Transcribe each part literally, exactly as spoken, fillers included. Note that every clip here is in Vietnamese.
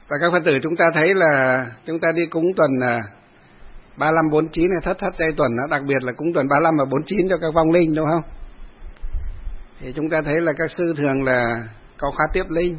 Và các Phật tử chúng ta thấy là chúng ta đi cúng tuần ba mươi lăm, bốn mươi chín này, thất thất tây tuần, đặc biệt là cúng tuần ba mươi lăm và bốn mươi chín cho các vong linh, đúng không? Thì chúng ta thấy là các sư thường là có khóa tiếp linh,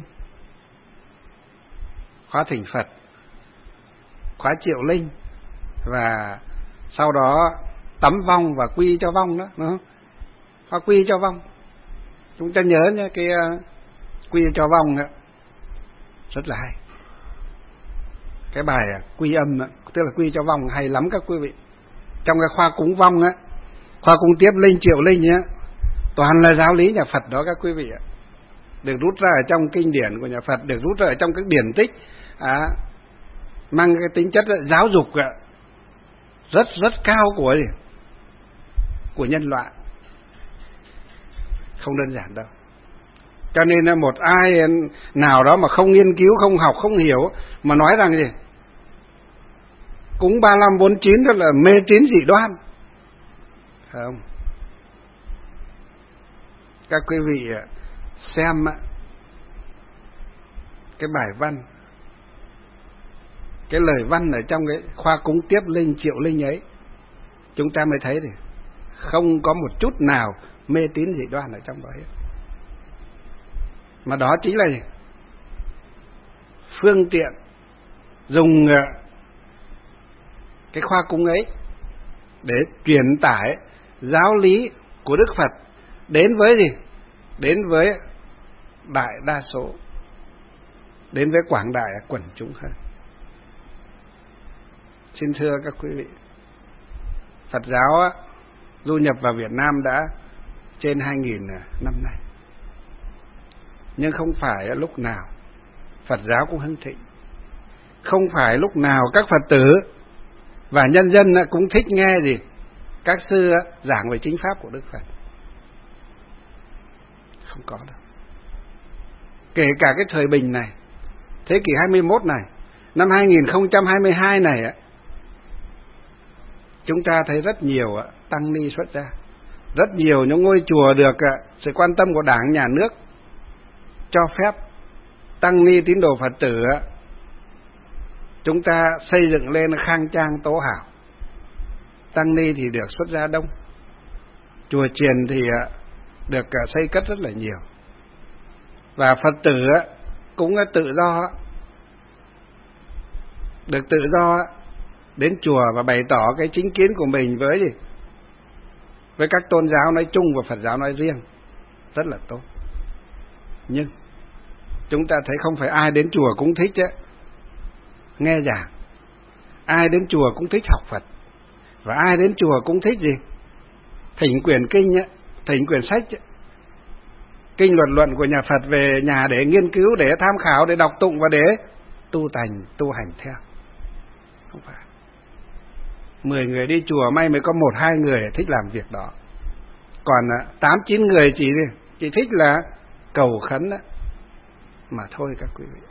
khóa thỉnh Phật, khóa triệu linh, và sau đó tắm vong và quy cho vong đó, đúng không? Khóa quy cho vong. Chúng ta nhớ nhé, cái quy cho vong đó, rất là hay. Cái bài quy âm đó, tức là quy cho vong hay lắm các quý vị. Trong cái khoa cúng vong á, khoa cúng tiếp linh, triệu linh á, toàn là giáo lý nhà Phật đó các quý vị ạ. Được rút ra ở trong kinh điển của nhà Phật, được rút ra ở trong các điển tích, à, mang cái tính chất giáo dục ạ, rất rất cao của gì? Của nhân loại. Không đơn giản đâu. Cho nên là một ai nào đó mà không nghiên cứu, không học, không hiểu mà nói rằng gì? Cúng ba mươi lăm, bốn mươi chín đó là mê tín dị đoan. Không. Các quý vị xem cái bài văn, cái lời văn ở trong cái khoa cúng tiếp linh, triệu linh ấy, chúng ta mới thấy thì không có một chút nào mê tín dị đoan ở trong đó hết. Mà đó chính là gì? Phương tiện dùng cái khoa cúng ấy để truyền tải giáo lý của Đức Phật đến với gì? Đến với đại đa số, đến với quảng đại quần chúng hơn. Xin thưa các quý vị, Phật giáo á, du nhập vào Việt Nam đã trên hai nghìn năm nay, nhưng không phải lúc nào Phật giáo cũng hưng thịnh, không phải lúc nào các Phật tử và nhân dân cũng thích nghe gì các sư giảng về chính pháp của Đức Phật. Không có đâu. Kể cả cái thời bình này, thế kỷ hai mươi mốt này, năm hai nghìn không trăm hai mươi hai này, chúng ta thấy rất nhiều tăng ni xuất gia, rất nhiều những ngôi chùa được sự quan tâm của Đảng, Nhà nước cho phép tăng ni tín đồ Phật tử chúng ta xây dựng lên khang trang tố hảo. Tăng ni thì được xuất gia đông, chùa chiền thì được xây cất rất là nhiều, và Phật tử cũng tự do, được tự do đến chùa và bày tỏ cái chính kiến của mình với gì? Với các tôn giáo nói chung và Phật giáo nói riêng, rất là tốt. Nhưng chúng ta thấy không phải ai đến chùa cũng thích ấy, nghe giảng, ai đến chùa cũng thích học Phật, và ai đến chùa cũng thích gì? Thỉnh quyển kinh ấy, thỉnh quyển sách ấy, kinh luận luận của nhà Phật về nhà để nghiên cứu, để tham khảo, để đọc tụng và để tu thành, tu hành theo. Không phải. Mười người đi chùa may mới có một hai người thích làm việc đó, còn tám chín người chỉ chỉ thích là cầu khấn đó mà thôi các quý vị.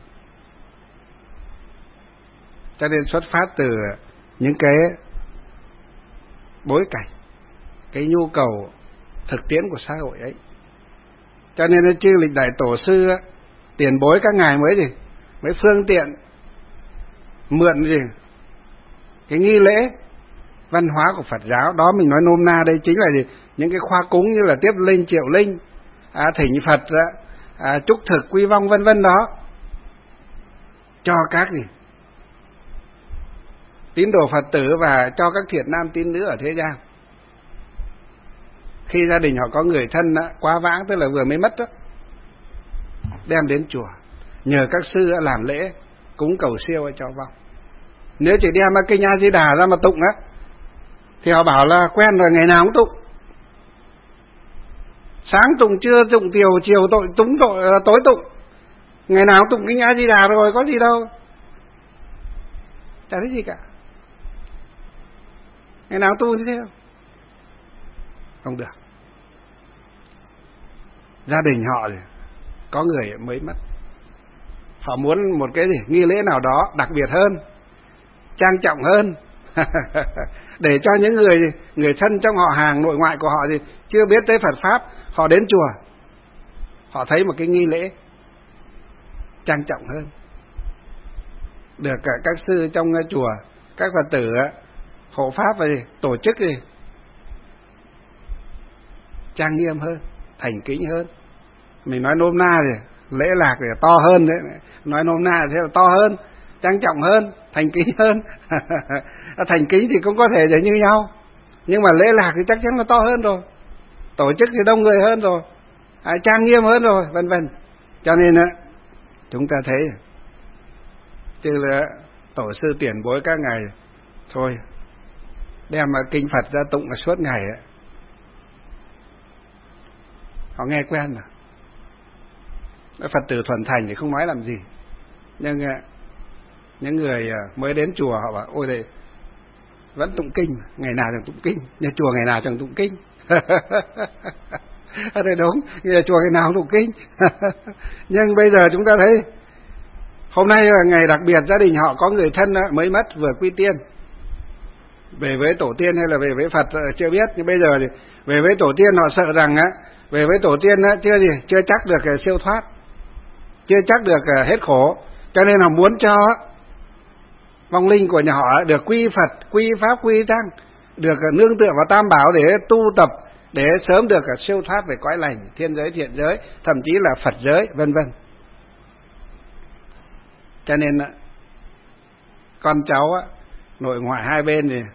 Cho nên xuất phát từ những cái bối cảnh, cái nhu cầu thực tiễn của xã hội ấy, cho nên chư lịch đại tổ sư tiền bối các ngài mới gì mới phương tiện mượn gì cái nghi lễ văn hóa của Phật giáo đó. Mình nói nôm na đây chính là gì? Những cái khoa cúng như là tiếp linh, triệu linh, à, thỉnh Phật, à, chúc thực, quy vong vân vân đó, cho các gì tín đồ Phật tử và cho các thiện nam tín nữ ở thế gian. Khi gia đình họ có người thân đó, quá vãng, tức là vừa mới mất đó, đem đến chùa nhờ các sư làm lễ cúng cầu siêu cho vong. Nếu chỉ đem kinh A Di Đà ra mà tụng á thì họ bảo là quen rồi, ngày nào cũng tụng, sáng tụng, trưa tụng, chiều chiều tội túng tội tối tụng, ngày nào cũng tụng kinh A Di Đà rồi, có gì đâu, chả thấy gì cả, ngày nào tu như thế không? Không được. Gia đình họ thì có người mới mất, họ muốn một cái gì nghi lễ nào đó đặc biệt hơn, trang trọng hơn để cho những người người thân trong họ hàng nội ngoại của họ gì chưa biết tới Phật pháp, họ đến chùa họ thấy một cái nghi lễ trang trọng hơn, được các sư trong chùa, các Phật tử hộ pháp và tổ chức gì trang nghiêm hơn, thành kính hơn. Mình nói nôm na thì lễ lạc thì to hơn đấy, nói nôm na thì là to hơn, trang trọng hơn, thành kính hơn. Thành kính thì cũng có thể là như nhau, nhưng mà lễ lạc thì chắc chắn là to hơn rồi, tổ chức thì đông người hơn rồi, trang nghiêm hơn rồi, vân vân. Cho nên chúng ta thấy chứ là tổ sư tiền bối các ngày thôi đem kinh Phật ra tụng là suốt ngày ấy. Họ nghe quen rồi. Phật tử thuần thành thì không nói làm gì, nhưng những người mới đến chùa họ bảo ôi đây vẫn tụng kinh, ngày nào chẳng tụng kinh, nhà chùa ngày nào chẳng tụng kinh. Ở đây đúng, nhà chùa ngày nào cũng tụng kinh. Nhưng bây giờ chúng ta thấy hôm nay là ngày đặc biệt, gia đình họ có người thân mới mất vừa quy tiên, về với tổ tiên hay là về với Phật chưa biết, nhưng bây giờ thì về với tổ tiên họ sợ rằng á, về với tổ tiên á chưa gì chưa chắc được siêu thoát, chưa chắc được hết khổ, cho nên họ muốn cho vong linh của nhà họ được quy Phật, quy pháp, quy tăng, được nương tựa vào Tam Bảo để tu tập, để sớm được siêu thoát về cõi lành, thiên giới, thiện giới, thậm chí là Phật giới, vân vân. Cho nên con cháu nội ngoại hai bên thì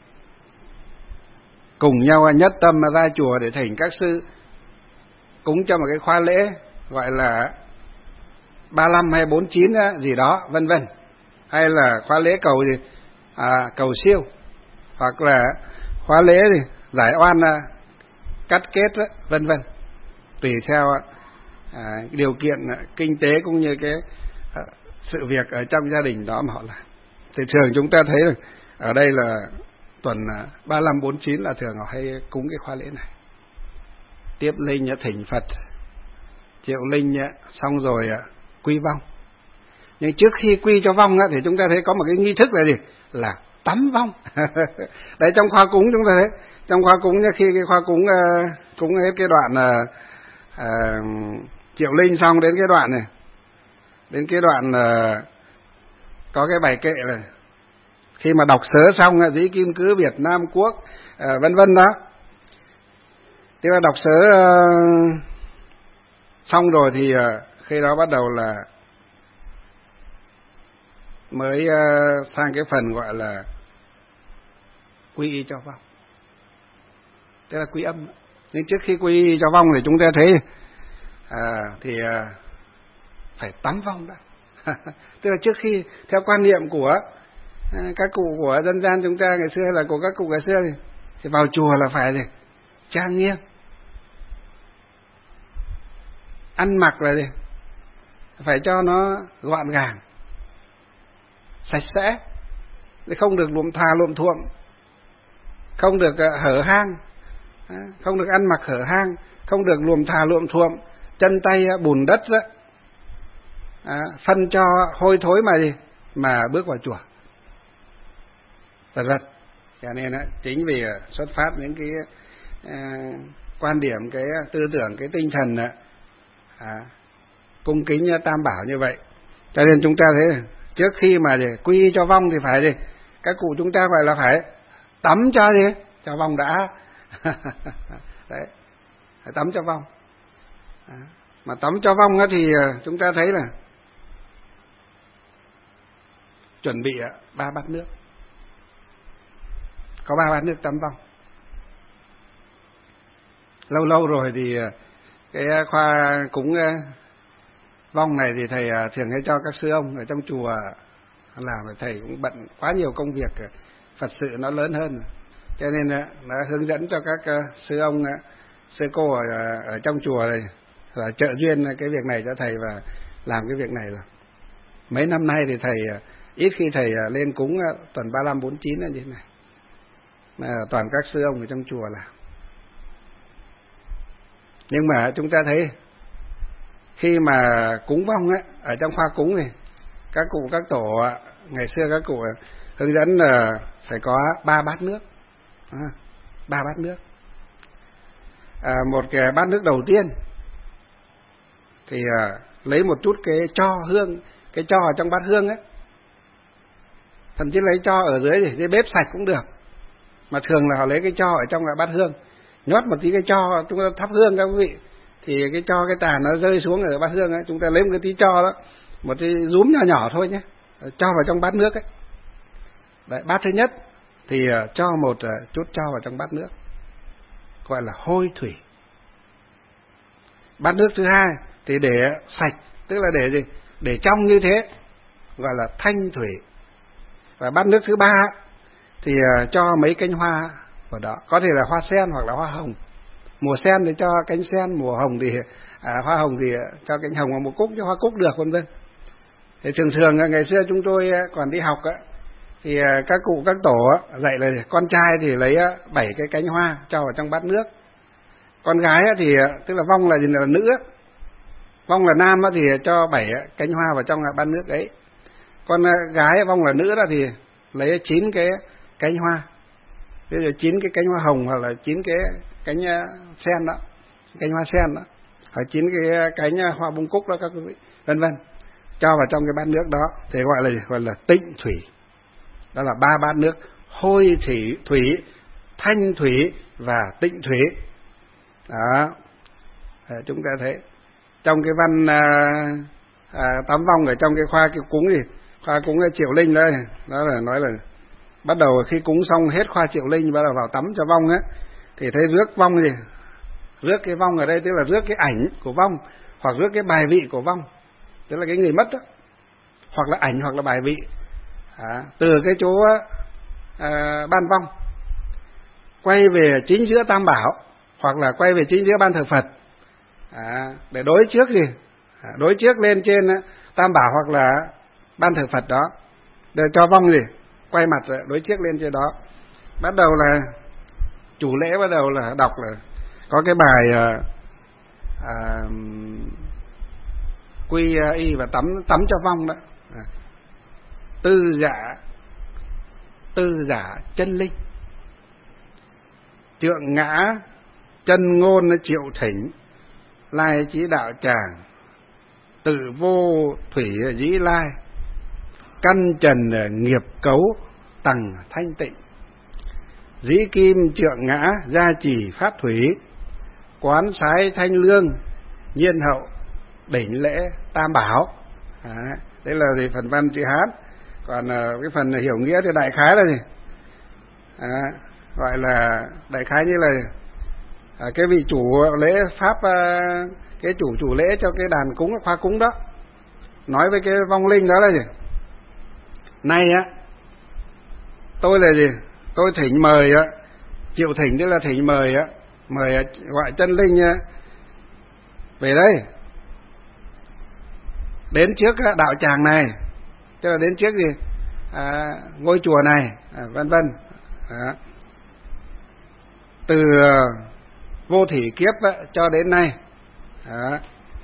cùng nhau nhất tâm ra chùa để thỉnh các sư cúng cho một cái khóa lễ gọi là ba lăm hay bốn chín gì đó, vân vân, hay là khóa lễ cầu gì à, cầu siêu, hoặc là khóa lễ gì giải oan cắt kết, vân vân, tùy theo à, điều kiện kinh tế cũng như cái à, sự việc ở trong gia đình đó mà họ làm. Thì thường chúng ta thấy là ở đây là tuần ba lăm bốn chín là thường họ hay cúng cái khóa lễ này, tiếp linh thỉnh Phật, triệu linh xong rồi quy vong. Nhưng trước khi quy cho vong thì chúng ta thấy có một cái nghi thức là gì, là tắm vong. Đấy, trong khóa cúng chúng ta thấy, trong khóa cúng khi cái khóa cúng cúng hết cái đoạn uh, uh, triệu linh xong đến cái đoạn này, đến cái đoạn uh, có cái bài kệ này, khi mà đọc sớ xong dĩ kim cứ Việt Nam quốc uh, vân vân đó, tức là đọc sớ uh, xong rồi thì uh, khi đó bắt đầu là mới uh, sang cái phần gọi là quy y cho vong, tức là quy âm. Nhưng trước khi quy y cho vong thì chúng ta thấy à, thì uh, phải tắm vong đã. Tức là trước khi, theo quan niệm của uh, các cụ của dân gian chúng ta ngày xưa hay là của các cụ ngày xưa thì, thì vào chùa là phải gì, trang nghiêm, ăn mặc là gì, phải cho nó gọn gàng, sạch sẽ, không được luộm thà luộm thuộm, không được hở hang, không được ăn mặc hở hang, không được luộm thà luộm thuộm, chân tay bùn đất đó, à, phân cho hôi thối mà gì mà bước vào chùa, vân vân. Cho nên chính vì xuất phát những cái à, quan điểm, cái tư tưởng, cái tinh thần à, cung kính Tam Bảo như vậy, cho nên chúng ta thấy trước khi mà để quy cho vong thì phải gì, các cụ chúng ta phải là phải tắm cho gì, cho vong đã. Đấy, phải tắm cho vong. À, mà tắm cho vong thì chúng ta thấy là chuẩn bị ba bát nước, có ba bát nước tắm vong. Lâu lâu rồi thì cái khoa cúng vong này thì thầy thường hay cho các sư ông ở trong chùa làm, thầy cũng bận quá nhiều công việc, Phật sự nó lớn hơn, cho nên nó hướng dẫn cho các sư ông, sư cô ở, ở trong chùa này là trợ duyên cái việc này cho thầy và làm cái việc này rồi. Mấy năm nay thì thầy ít khi thầy lên cúng tuần ba lăm bốn chín như thế này, mà toàn các sư ông ở trong chùa làm. Nhưng mà chúng ta thấy khi mà cúng vong ấy, ở trong khoa cúng này, các cụ các tổ ngày xưa các cụ hướng dẫn là phải có ba bát nước, à, ba bát nước. À, một cái bát nước đầu tiên thì à, lấy một chút cái tro hương, cái tro ở trong bát hương ấy, thậm chí lấy tro ở dưới thì cái bếp sạch cũng được, mà thường là họ lấy cái tro ở trong là bát hương, nhót một tí cái tro chúng ta thắp hương các quý vị, thì cái tro cái tàn nó rơi xuống ở bát hương ấy, chúng ta lấy một cái tí tro đó, một cái rúm nhỏ nhỏ thôi nhé, cho vào trong bát nước ấy. Đấy, bát thứ nhất thì cho một chút tro vào trong bát nước, gọi là hôi thủy. Bát nước thứ hai thì để sạch, tức là để gì? Để trong như thế, gọi là thanh thủy. Và bát nước thứ ba thì cho mấy cánh hoa vào đó, có thể là hoa sen hoặc là hoa hồng. Mùa sen thì cho cánh sen, mùa hồng thì à, hoa hồng thì cho cánh hồng, hoặc một cúc cho hoa cúc được, vân vân. Thì thường thường ngày xưa chúng tôi còn đi học á, thì các cụ các tổ dạy là con trai thì lấy bảy cái cánh hoa cho vào trong bát nước, con gái thì tức là vong là gì, là nữ, vong là nam thì cho bảy cánh hoa vào trong bát nước ấy. Con gái vong là nữ đó thì lấy chín cái cánh hoa, bây giờ chín cái cánh hoa hồng hoặc là chín cái cánh sen đó, cánh hoa sen đó, hoặc chín cái cánh hoa bông cúc đó các quý vị, vân vân, cho vào trong cái bát nước đó thì gọi là gọi là tịnh thủy. Đó là ba bát nước: hôi thủy, thủy, thanh thủy và tịnh thủy. Đó, chúng ta thấy trong cái văn à, à, tám vong ở trong cái khoa cái cúng gì, khoa cúng cái Triệu Linh đây, đó là nói là bắt đầu khi cúng xong hết khoa Triệu Linh, bắt đầu vào tắm cho vong á, thì thấy rước vong gì, rước cái vong ở đây tức là rước cái ảnh của vong, hoặc rước cái bài vị của vong, tức là cái người mất đó, hoặc là ảnh hoặc là bài vị, à, từ cái chỗ à, ban vong quay về chính giữa Tam Bảo, hoặc là quay về chính giữa ban thờ Phật, à, để đối trước gì, à, đối trước lên trên Tam Bảo hoặc là ban thờ Phật đó, để cho vong gì quay mặt đối trước lên trên đó. Bắt đầu là chủ lễ bắt đầu là đọc là có cái bài à, à, quy y và tắm tắm cho vong đó, à, tư giả tư giả chân linh, trượng ngã chân ngôn triệu thỉnh, lai chí đạo tràng, tự vô thủy dĩ lai, căn trần nghiệp cấu tầng thanh tịnh, dĩ kim trượng ngã gia trì pháp thủy, quán sái thanh lương nhiên hậu đỉnh lễ Tam Bảo. À, đây là gì phần văn chữ Hán. Còn cái phần hiểu nghĩa thì đại khái là gì, à, gọi là đại khái như là à, cái vị chủ lễ pháp, à, cái chủ chủ lễ cho cái đàn cúng khoa cúng đó nói với cái vong linh đó là gì, nay á tôi là gì, tôi thỉnh mời á, chịu thỉnh tức là thỉnh mời á, mời gọi chân linh á, về đây đến trước đạo tràng này, tức là đến trước gì à, ngôi chùa này, à, vân vân, à, từ vô thủy kiếp á, cho đến nay, à,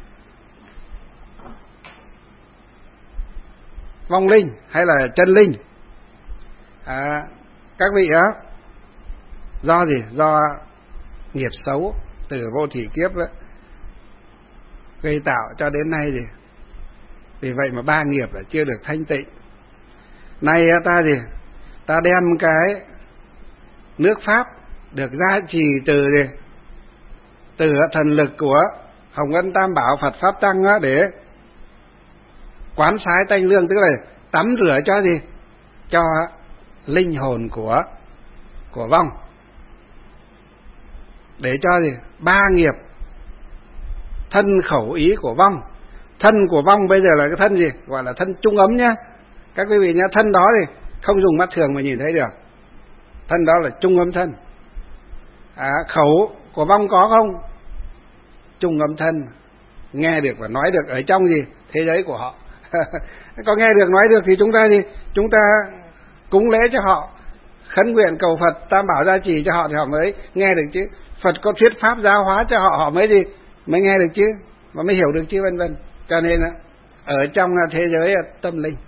vong linh hay là chân linh, à, các vị á, do gì, do nghiệp xấu từ vô thủy kiếp á, gây tạo cho đến nay gì, vì vậy mà ba nghiệp là chưa được thanh tịnh. Nay ta gì, ta đem cái nước pháp được gia trì từ gì, từ thần lực của Hồng Ân Tam Bảo Phật Pháp Tăng á, để quán sái tanh lương, tức là tắm rửa cho gì, cho linh hồn của của vong, để cho gì ba nghiệp thân khẩu ý của vong. Thân của vong bây giờ là cái thân gì, gọi là thân trung ấm nhá các quý vị nhá. Thân đó thì không dùng mắt thường mà nhìn thấy được, thân đó là trung ấm thân. À, khẩu của vong có không? Trung ấm thân, nghe được và nói được ở trong gì, thế giới của họ. Có nghe được nói được thì chúng ta gì, chúng ta cúng lễ cho họ, khấn nguyện cầu Phật Tam Bảo gia trì cho họ thì họ mới nghe được chứ. Phật có thuyết pháp giáo hóa cho họ, họ mới gì, mới nghe được chứ, và mới hiểu được chứ, vân vân. Cho nên ở trong thế giới tâm linh,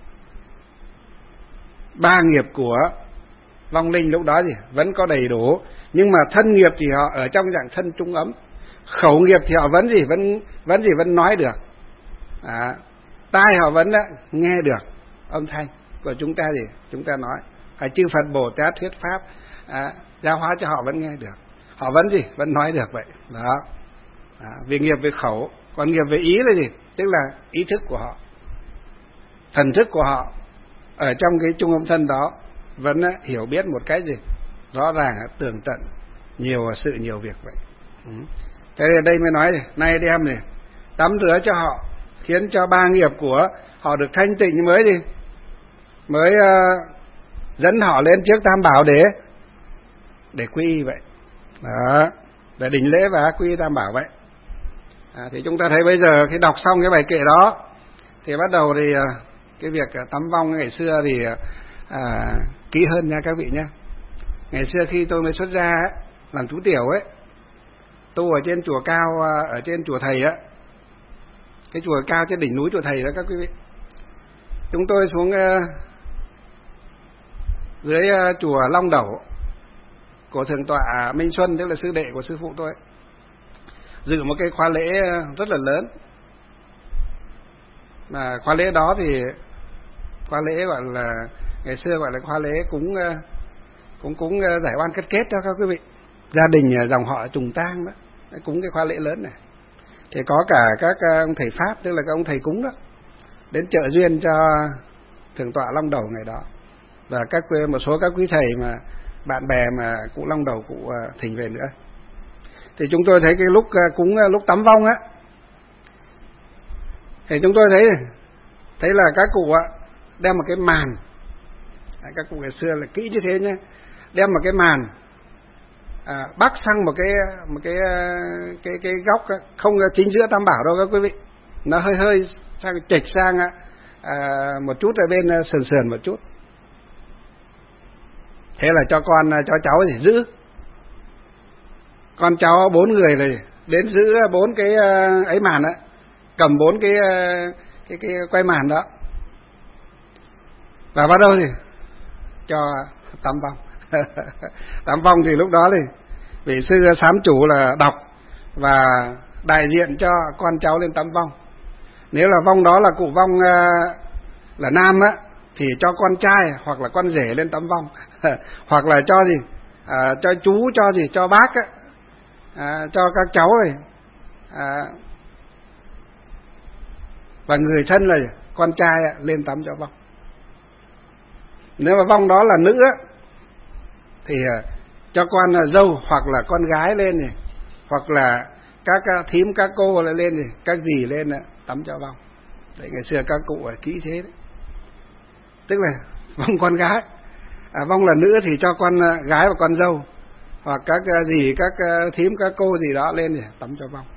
ba nghiệp của vong linh lúc đó gì vẫn có đầy đủ, nhưng mà thân nghiệp thì họ ở trong dạng thân trung ấm, khẩu nghiệp thì họ vẫn gì vẫn vẫn gì vẫn nói được, à, tai họ vẫn nghe được âm thanh, của chúng ta thì chúng ta nói, hay chư Phật Bồ Tát thuyết pháp à, giáo hóa cho họ vẫn nghe được, họ vẫn gì vẫn nói được vậy đó. À, vì nghiệp về khẩu, còn nghiệp về ý là gì, tức là ý thức của họ, thần thức của họ ở trong cái trung âm thân đó vẫn hiểu biết một cái gì rõ ràng, tường tận, nhiều sự nhiều việc vậy. Ừ. Thế nên đây mới nói này, nay đem này tắm rửa cho họ, khiến cho ba nghiệp của họ được thanh tịnh, mới đi mới uh, dẫn họ lên trước Tam Bảo để để quy y vậy đó, để đỉnh lễ và quy y Tam Bảo vậy. À, thì chúng ta thấy bây giờ khi đọc xong cái bài kệ đó thì bắt đầu thì uh, cái việc uh, tắm vong ngày xưa thì uh, à, kỹ hơn nha các vị nhé. Ngày xưa khi tôi mới xuất gia ấy, làm chú tiểu ấy, tu ở trên chùa cao, uh, ở trên chùa thầy á, cái chùa cao trên đỉnh núi chùa thầy đó các quý vị, chúng tôi xuống uh, dưới uh, chùa Long Đẩu của thượng tọa Minh Xuân, tức là sư đệ của sư phụ tôi, dự một cái khóa lễ rất là lớn. Mà khóa lễ đó thì khóa lễ gọi là ngày xưa gọi là khóa lễ cúng cúng cúng giải oan kết kết đó các quý vị, gia đình dòng họ trùng tang đó, cúng cái khóa lễ lớn này. Thì có cả các ông thầy pháp, tức là các ông thầy cúng đó, đến trợ duyên cho thượng tọa Long Đẩu ngày đó, và các một số các quý thầy mà bạn bè mà cụ Long Đẩu cụ thỉnh về nữa. Thì chúng tôi thấy cái lúc cúng, lúc tắm vong á, thì chúng tôi thấy thấy là các cụ đem một cái màn, các cụ ngày xưa là kỹ như thế nhé, đem một cái màn à, bắc sang một cái một cái cái cái góc không chính giữa Tam Bảo đâu các quý vị, nó hơi hơi sang chệch sang à, một chút ở bên sườn sườn một chút. Thế là cho con cho cháu thì giữ, con cháu bốn người này đến giữ bốn cái ấy màn á, cầm bốn cái cái cái quay màn đó, và bắt đầu thì cho tắm vong. Tắm vong thì lúc đó thì vị sư sám chủ là đọc và đại diện cho con cháu lên tắm vong. Nếu là vong đó là cụ vong là nam á, thì cho con trai hoặc là con rể lên tắm vong. Hoặc là cho gì à, cho chú, cho gì cho bác á, à, cho các cháu này à, và người thân là con trai á, lên tắm cho vong. Nếu mà vong đó là nữ á, thì à, cho con là dâu hoặc là con gái lên này, hoặc là các thím các cô lại lên này, các dì lên này, tắm cho vong. Đấy, ngày xưa các cụ ở kỹ thế đấy. Tức là vong con gái, à, vong là nữ thì cho con gái và con dâu, hoặc các dì các thím các cô gì đó lên để tắm cho vong.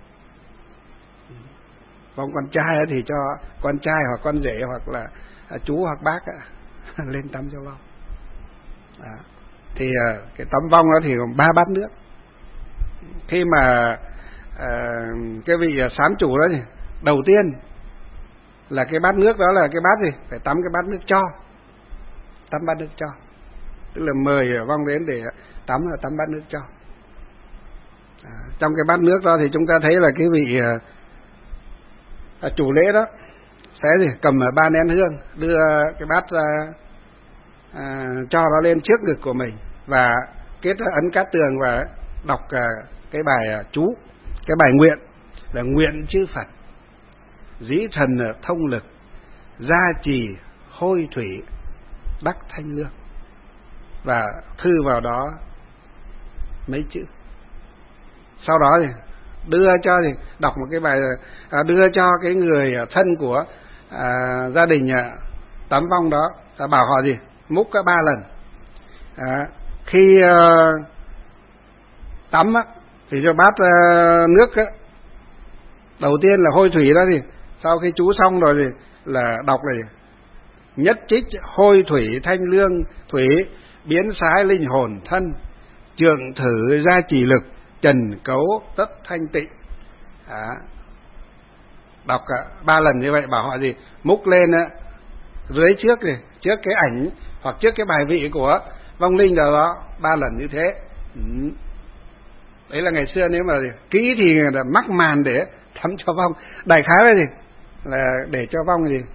Vong con trai thì cho con trai hoặc con rể hoặc là chú hoặc bác lên tắm cho vong. Đó. Thì cái tắm vong đó thì gồm ba bát nước. Khi mà à, cái vị sám chủ đó thì đầu tiên là cái bát nước đó là cái bát gì, phải tắm cái bát nước cho, tắm bát nước cho, tức là mời vong đến để tắm là tắm bát nước cho. À, trong cái bát nước đó thì chúng ta thấy là cái vị à, chủ lễ đó sẽ gì cầm ba nén hương, đưa cái bát ra, à, cho nó lên trước ngực của mình và kết ấn cát tường và đọc à, cái bài à, chú, cái bài nguyện là nguyện chư Phật dĩ thần thông lực, gia trì hôi thủy đắc thanh lương, và thư vào đó mấy chữ. Sau đó thì đưa cho thì đọc một cái bài à, đưa cho cái người thân của à, gia đình à, tắm vong đó, ta bảo họ gì múc cả ba lần. À, khi à, tắm á, thì cho bát à, nước á, đầu tiên là hôi thủy đó, thì sau khi chú xong rồi thì là đọc này: nhất trích hôi thủy thanh lương thủy, biến sái linh hồn thân, trượng thử gia trì lực, trần cấu tất thanh tịnh. À, đọc cả ba lần như vậy, bảo họ gì múc lên á, dưới trước này, trước cái ảnh hoặc trước cái bài vị của vong linh nào đó ba lần như thế. Ừ. Đấy là ngày xưa, nếu mà kỹ thì là mắc màn để thắm cho vong. Đại khái là gì là để cho vong gì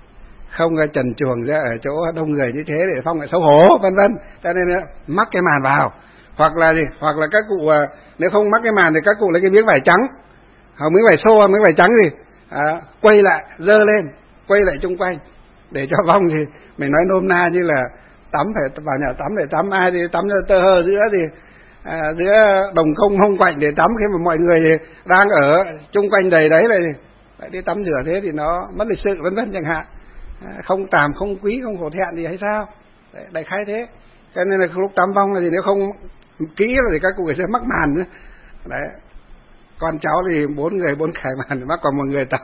không trần chuồng ra ở chỗ đông người như thế để phong lại xấu hổ, vân vân. Cho nên mắc cái màn vào, hoặc là gì, hoặc là các cụ nếu không mắc cái màn thì các cụ lấy cái miếng vải trắng hoặc miếng vải xô, miếng vải trắng gì à, quay lại, dơ lên, quay lại chung quanh để cho vong. Thì mình nói nôm na như là tắm, phải vào nhà tắm để tắm, ai thì tắm tơ hơ giữa thì à, giữa đồng không hông quạnh để tắm, khi mà mọi người đang ở chung quanh đầy đấy là lại đi tắm rửa, thế thì nó mất lịch sự, vân vân chẳng hạn. À, không tàm, không quý, không hổ thẹn gì hay sao? Đấy, đại khái thế. Cho nên là lúc tắm vong là gì, nếu không kỹ rồi thì các cụ sẽ mắc màn nữa. Đấy. Con cháu thì bốn người bốn khải màn, mắc còn một người tắm.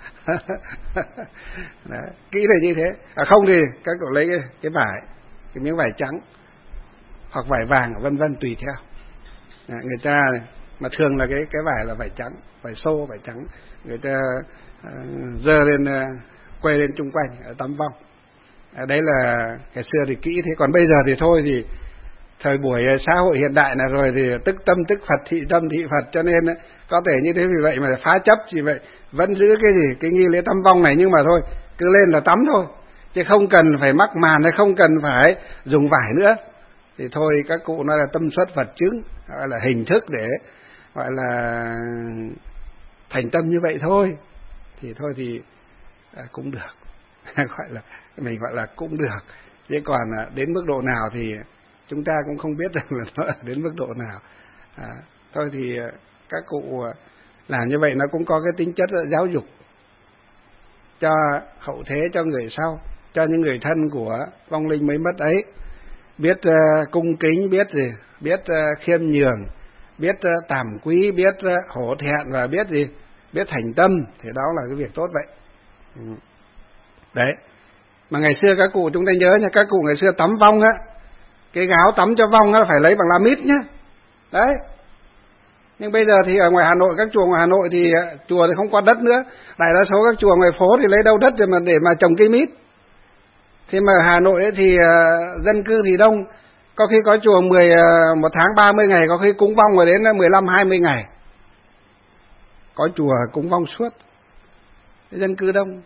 Đấy. Kỹ là như thế. À, không thì các cụ lấy cái, cái vải, cái miếng vải trắng hoặc vải vàng, vân vân tùy theo. À, người ta mà thường là cái cái vải là vải trắng, vải xô, vải trắng, người ta dơ uh, lên uh, quay lên chung quanh ở tắm vong. À, đấy là ngày xưa thì kỹ thế. Còn bây giờ thì thôi, thì thời buổi xã hội hiện đại là rồi thì tức tâm tức Phật, thị tâm thị Phật, cho nên có thể như thế. Vì vậy mà phá chấp, vì vậy vẫn giữ cái gì, cái nghi lễ tắm vong này, nhưng mà thôi cứ lên là tắm thôi, chứ không cần phải mắc màn hay không cần phải dùng vải nữa. Thì thôi các cụ nói là tâm xuất Phật chứng, gọi là hình thức để gọi là thành tâm như vậy thôi. Thì thôi thì à, cũng được. Gọi là mình gọi là cũng được, chứ còn à, đến mức độ nào thì chúng ta cũng không biết được là nó đến mức độ nào. À, thôi thì các cụ làm như vậy nó cũng có cái tính chất giáo dục cho hậu thế, cho người sau, cho những người thân của vong linh mới mất ấy, biết uh, cung kính, biết gì, biết uh, khiêm nhường, biết uh, tàm quý, biết uh, hổ thẹn, và biết gì, biết thành tâm. Thì đó là cái việc tốt vậy. Ừ. Đấy. Mà ngày xưa các cụ chúng ta nhớ nha, các cụ ngày xưa tắm vong á, cái gáo tắm cho vong á phải lấy bằng lam mít nhá. Đấy. Nhưng bây giờ thì ở ngoài Hà Nội, các chùa ngoài Hà Nội thì chùa thì không có đất nữa, đại đa số các chùa ngoài phố thì lấy đâu đất để mà để mà trồng cây mít. Thì mà ở Hà Nội ấy thì uh, dân cư thì đông, có khi có chùa mười uh, một tháng ba mươi ngày, có khi cúng vong rồi đến mười lăm hai mươi ngày. Có chùa cúng vong suốt. Dân cư đông.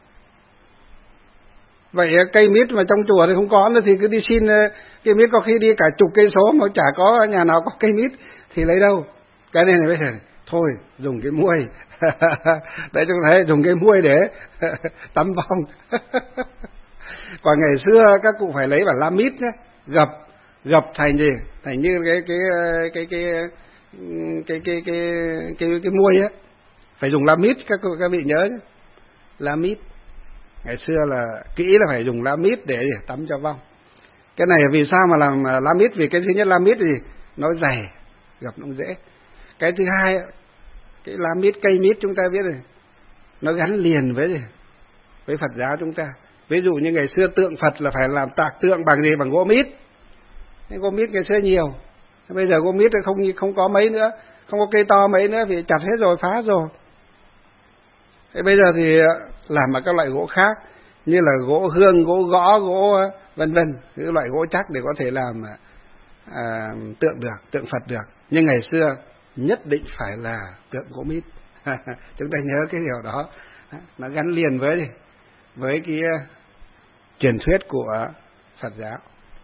Vậy cây mít mà trong chùa thì không có nữa thì cứ đi xin cây mít, có khi đi cả chục cây số mà chả có nhà nào có cây mít thì lấy đâu. Cái này này bây giờ thôi dùng cái muôi. Đấy, chúng thấy dùng cái muôi để tắm vong. Còn ngày xưa các cụ phải lấy bằng lam mít nhé, gập gập thành gì, thành như cái cái cái cái cái cái cái cái cái muôi á, phải dùng lam mít, các các vị nhớ nhé. Lam mít ngày xưa là kỹ là phải dùng lam mít để tắm cho vong. Cái này vì sao mà làm lam mít? Vì cái thứ nhất lam mít thì nó dày, gập nó dễ. Cái thứ hai, cái lam mít, cây mít chúng ta biết rồi, nó gắn liền với gì, với Phật giáo chúng ta. Ví dụ như ngày xưa tượng Phật là phải làm tạc tượng bằng gì? Bằng gỗ mít. Cái gỗ mít ngày xưa nhiều, bây giờ gỗ mít không không có mấy nữa, không có cây to mấy nữa vì chặt hết rồi, phá rồi. Thế bây giờ thì làm bằng các loại gỗ khác, như là gỗ hương, gỗ gõ, gỗ vân vân, những loại gỗ chắc để có thể làm à, tượng được, tượng Phật được. Nhưng ngày xưa nhất định phải là tượng gỗ mít. Chúng ta nhớ cái điều đó, nó gắn liền với với cái truyền thuyết của Phật giáo.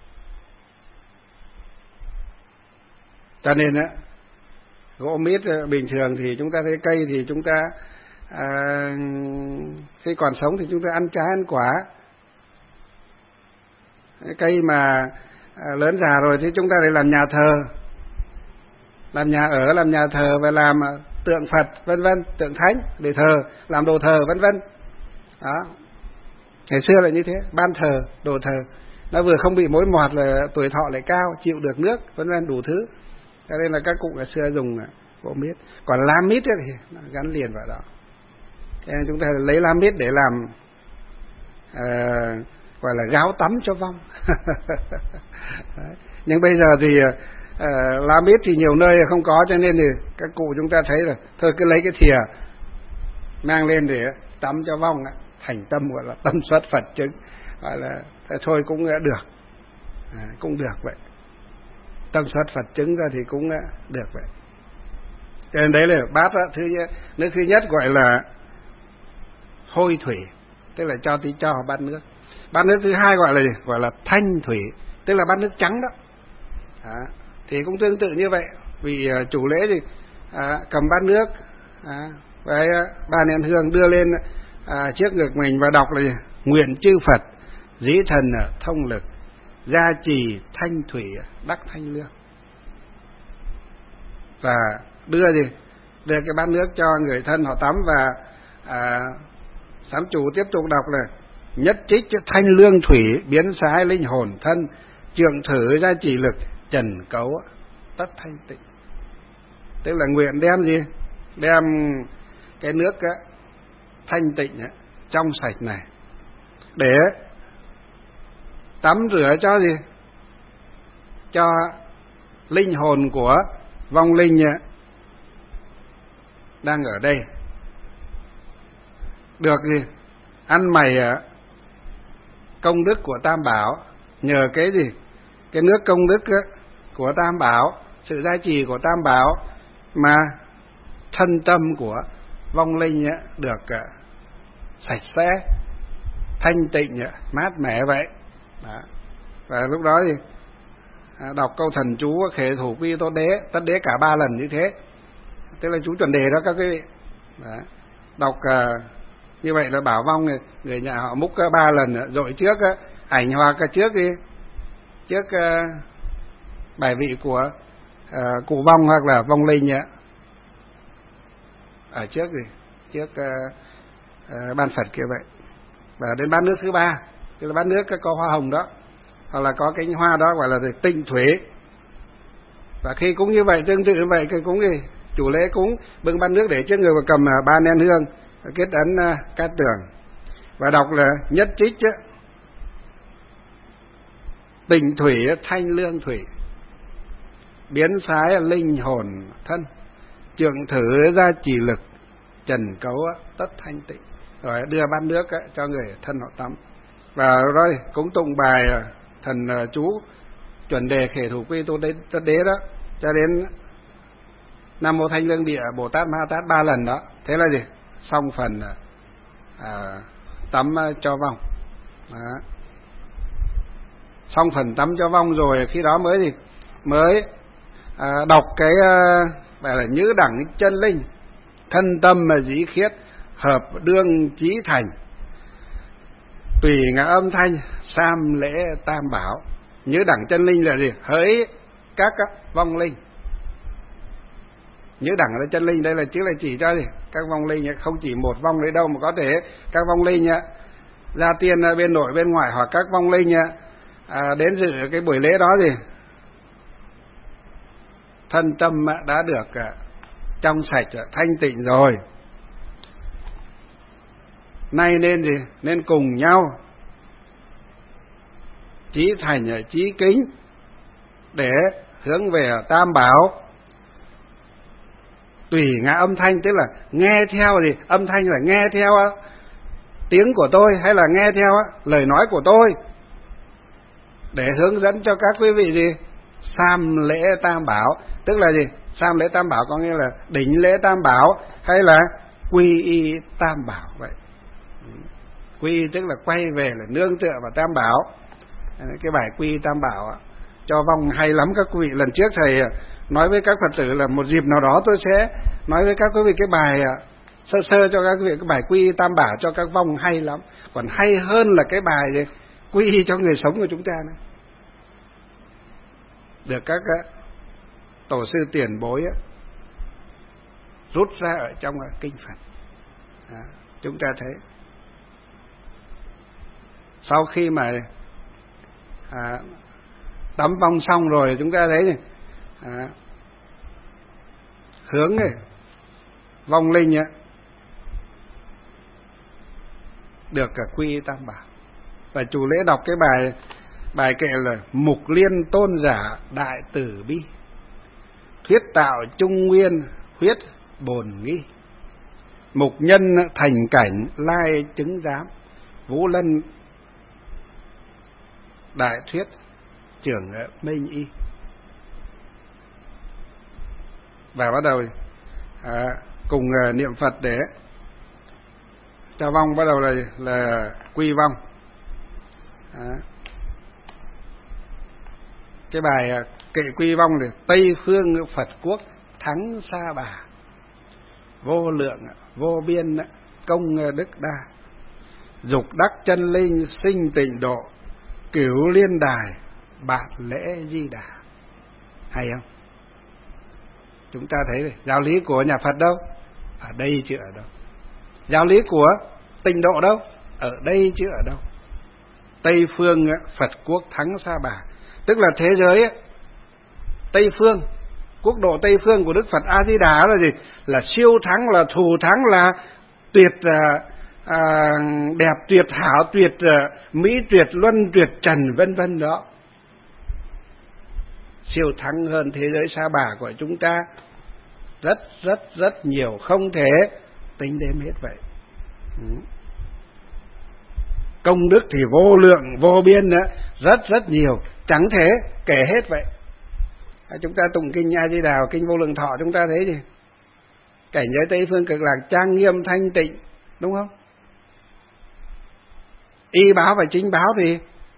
Cho nên á, gỗ mít bình thường thì chúng ta thấy cây thì chúng ta à, khi còn sống thì chúng ta ăn trái ăn quả. Cái cây mà à, lớn già rồi thì chúng ta lại làm nhà thờ, làm nhà ở, làm nhà thờ và làm tượng Phật vân vân, tượng thánh để thờ, làm đồ thờ vân vân. Đó. Ngày xưa là như thế, ban thờ, đồ thờ, nó vừa không bị mối mọt là tuổi thọ lại cao, chịu được nước vân vân đủ thứ. Cho nên là các cụ ngày xưa dùng gỗ mít. Còn lam mít thì nó gắn liền vào đó. Cho nên chúng ta lấy lam mít để làm uh, gọi là gáo tắm cho vong. Nhưng bây giờ thì uh, lam mít thì nhiều nơi không có, cho nên thì các cụ chúng ta thấy là thôi cứ lấy cái thìa mang lên để tắm cho vong, thành tâm, gọi là tâm xuất Phật chứng, gọi là thôi cũng được, à, cũng được vậy. Tâm xuất Phật chứng ra thì cũng được vậy. Cho nên đấy là bát đó, thứ nước thứ nhất gọi là hôi thủy, tức là cho tí cho bát nước. Bát nước thứ hai gọi là gì? Gọi là thanh thủy, tức là bát nước trắng đó. À, thì cũng tương tự như vậy. Vì uh, chủ lễ thì à, cầm bát nước à, với uh, ba nén hương đưa lên à, trước ngực mình và đọc là gì? Nguyện chư Phật dĩ thần thông lực, gia trì thanh thủy đắc thanh lương. Và đưa gì? Đưa cái bát nước cho người thân họ tắm. Và à, sám chủ tiếp tục đọc là nhất trích thanh lương thủy, biến sái linh hồn thân, trượng thử gia trì lực, trần cấu tất thanh tịnh. Tức là nguyện đem gì? Đem cái nước á, thanh tịnh á, trong sạch này để tắm rửa cho gì? Cho linh hồn của vong linh á, đang ở đây được gì? Ăn mày á, công đức của Tam Bảo. Nhờ cái gì? Cái nước công đức á, của Tam Bảo, sự gia trì của Tam Bảo mà thân tâm của vong linh á, được à, sạch sẽ, thanh tịnh, à, mát mẻ vậy. Đó. Và lúc đó thì à, đọc câu thần chú khệ thủ quy tốt đế, tất đế cả ba lần như thế. Tức là chú chuẩn đề đó các quý vị. Đó. Đọc à, như vậy là bảo vong người, người nhà họ múc ba lần, dội trước à, ảnh hoặc trước đi, trước à, bài vị của à, cụ vong hoặc là vong linh ạ. Ở trước gì? Trước à, à, ban Phật kia vậy. Và đến bát nước thứ ba, tức là bát nước có hoa hồng đó, hoặc là có cái hoa đó gọi là tinh thủy. Và khi cúng như vậy, tương tự như vậy, cái cúng gì? Chủ lễ cúng bưng bát nước để trước người và cầm ba nén hương, kết ấn uh, cát tường và đọc là nhất trích chứ, tình thủy thanh lương thủy, biến sái linh hồn thân, trượng thử gia trì lực, trần cấu tất thanh tịnh. Rồi đưa bát nước cho người thân họ tắm. Và rồi cũng tụng bài thần chú chuẩn đề khể thủ quy tô đế, tất đế đó cho đến Nam Mô Thanh Lương Địa Bồ Tát Ma Tát ba lần đó. Thế là gì? Xong phần à, tắm cho vong. Đó. Xong phần tắm cho vong rồi khi đó mới gì? Mới à, đọc cái bài là nhữ đẳng chân linh, thân tâm mà dĩ khiết, hợp đương chí thành, tùy ngã âm thanh, sam lễ tam bảo. Nhữ đẳng chân linh là gì? Hỡi các vong linh. Nhữ đẳng là chân linh, đây là chữ là chỉ cho gì? Các vong linh, không chỉ một vong đấy đâu, mà có thể các vong linh gia tiên bên nội bên ngoài, hoặc các vong linh à, đến dự cái buổi lễ đó gì? Thân tâm đã được trong sạch, thanh tịnh rồi. Nay nên gì? Nên cùng nhau chí thành chí kính để hướng về Tam Bảo, tùy ngã âm thanh, tức là nghe theo gì? Âm thanh là nghe theo tiếng của tôi, hay là nghe theo lời nói của tôi, để hướng dẫn cho các quý vị gì? Sam lễ Tam Bảo. Tức là gì? Sam lễ Tam Bảo có nghĩa là đỉnh lễ Tam Bảo, hay là quy y Tam Bảo vậy. Quy y tức là quay về, là nương tựa vào Tam Bảo. Cái bài quy y Tam Bảo cho vong hay lắm các quý vị. Lần trước thầy nói với các Phật tử là một dịp nào đó tôi sẽ nói với các quý vị cái bài sơ sơ cho các quý vị cái bài quy y Tam Bảo cho các vong, hay lắm. Còn hay hơn là cái bài gì? Quy y cho người sống của chúng ta này. Được các tổ sư tiền bối rút ra ở trong kinh Phật. À, chúng ta thấy sau khi mà à, tắm vong xong rồi, chúng ta thấy này, à, hướng này vong linh á, được cả quy Tam Bảo. Và chủ lễ đọc cái bài bài kệ là Mục Liên Tôn Giả Đại Tử Bi, thuyết tạo trung nguyên huyết bồn nghi, mục nhân thành cảnh lai chứng giám, Vũ Lân đại thuyết trưởng Minh Y. Và bắt đầu à, cùng à, niệm Phật để cho vong. Bắt đầu là là quy vong. À. Cái bài Kệ Quy Vong là Tây phương Phật quốc thắng Sa Bà, vô lượng vô biên công đức đa, dục đắc chân linh sinh tịnh độ, cửu liên đài bạn lễ Di Đà. Hay không? Chúng ta thấy giáo lý của nhà Phật đâu? Ở đây chứ ở đâu. Giáo lý của tịnh độ đâu? Ở đây chứ ở đâu. Tây phương Phật quốc thắng Sa Bà, tức là thế giới Tây phương, quốc độ Tây phương của Đức Phật A Di Đà là gì? Là siêu thắng, là thù thắng, là tuyệt à, à, đẹp, tuyệt hảo, tuyệt à, mỹ, tuyệt luân, tuyệt trần, vân vân đó. Siêu thắng hơn thế giới Sa Bà của chúng ta rất rất rất nhiều, không thể tính đếm hết vậy. Ừ. Công đức thì vô lượng vô biên nữa, rất rất nhiều, chẳng thể kể hết vậy. Chúng ta tụng kinh A Di Đà, kinh Vô Lượng Thọ, chúng ta thấy gì? Cảnh giới Tây phương Cực Lạc trang nghiêm thanh tịnh, đúng không? Y báo và chính báo thì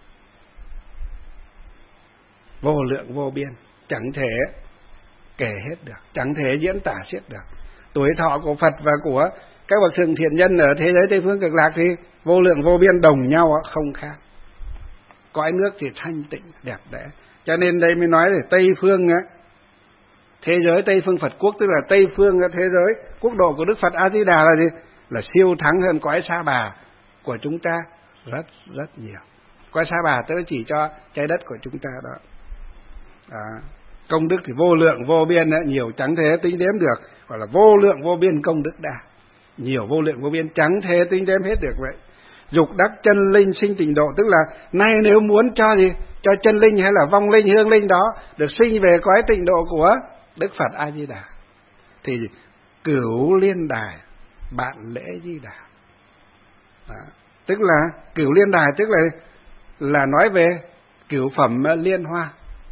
vô lượng vô biên, chẳng thể kể hết được, chẳng thể diễn tả xiết được. Tuổi thọ của Phật và của các bậc thượng thiện nhân ở thế giới Tây phương Cực Lạc thì vô lượng vô biên, đồng nhau không khác. Cõi nước thì thanh tịnh đẹp đẽ. Cho nên đây mới nói là Tây phương á, thế giới Tây phương Phật quốc, tức là Tây phương thế giới quốc độ của Đức Phật A Di Đà là gì? Là siêu thắng hơn cõi Sa Bà của chúng ta rất rất nhiều. Cõi Sa Bà tức chỉ cho trái đất của chúng ta đó. À, công đức thì vô lượng vô biên đó, nhiều chẳng thể tính đếm được, gọi là vô lượng vô biên công đức đa, nhiều vô lượng vô biên chẳng thể tính đếm hết được vậy. Dục đắc chân linh sinh tịnh độ, tức là nay nếu muốn cho gì, cho chân linh hay là vong linh, hương linh đó được sinh về cõi tịnh độ của Đức Phật A Di Đà thì cửu liên đài bạn lễ Di Đà. Đó. Tức là cửu liên đài tức là là nói về cửu phẩm liên hoa.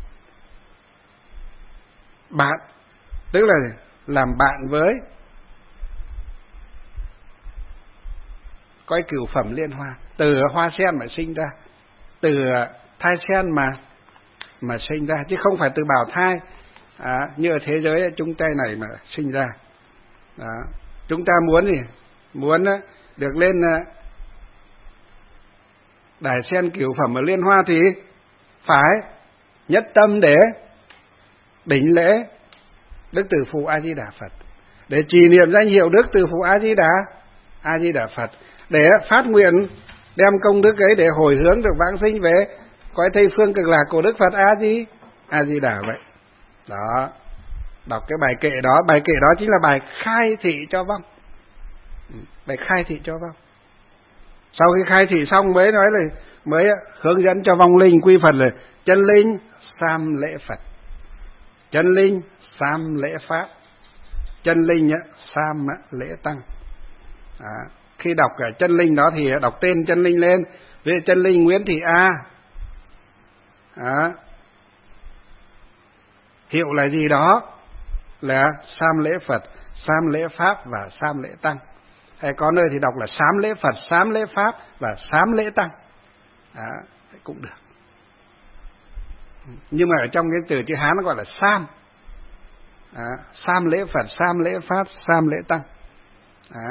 Bạn tức là làm bạn với coi cửu phẩm liên hoa, từ hoa sen mà sinh ra, từ thai sen mà mà sinh ra, chứ không phải từ bào thai à, như ở thế giới chúng ta này mà sinh ra. Đó. Chúng ta muốn gì? Muốn được lên đài sen cửu phẩm ở liên hoa thì phải nhất tâm để đỉnh lễ Đức Từ Phụ A Di Đà Phật, để trì niệm danh hiệu Đức Từ Phụ A Di Đà A Di Đà Phật, để phát nguyện đem công đức ấy để hồi hướng được vãng sinh về cõi Tây phương Cực Lạc của Đức Phật A Di A Di Đà vậy. Đó, đọc cái bài kệ đó, bài kệ đó chính là bài khai thị cho vong, bài khai thị cho vong. Sau khi khai thị xong mới nói là mới hướng dẫn cho vong linh quy Phật là chân linh sam lễ Phật, chân linh sam lễ Pháp, chân linh sam lễ Tăng. À, khi đọc cái chân linh đó thì đọc tên chân linh lên, ví dụ chân linh Nguyễn Thị A, à, hiệu là gì đó là sam lễ Phật, sam lễ Pháp và sam lễ Tăng. Hay có nơi thì đọc là sám lễ Phật, sám lễ Pháp và sám lễ Tăng. À, cũng được. Nhưng mà ở trong cái từ chữ Hán nó gọi là sam. À, sam lễ Phật, sam lễ Pháp, sam lễ Tăng. À.